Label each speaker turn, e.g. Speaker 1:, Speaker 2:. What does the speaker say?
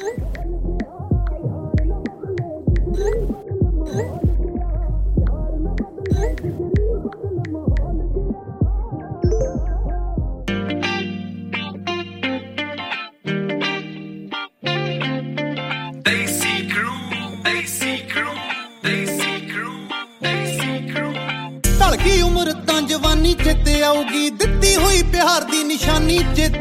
Speaker 1: ਢਲਕੀ ਉਮਰ ਤਾਂ ਜਵਾਨੀ ਚੇਤੇ ਆਊਗੀ, ਦਿੱਤੀ ਹੋਈ ਪਿਆਰ ਦੀ ਨਿਸ਼ਾਨੀ ਚੇਤੇ